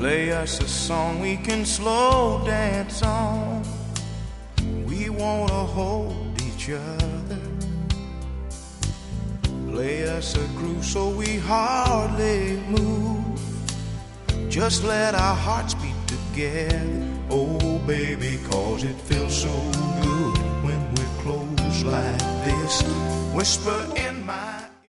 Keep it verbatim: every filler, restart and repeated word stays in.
Play us a song we can slow dance on. We wanna hold each other. Play us a groove so we hardly move. Just let our hearts beat together. Oh baby, cause it feels so good when we're close like this. Whisper in my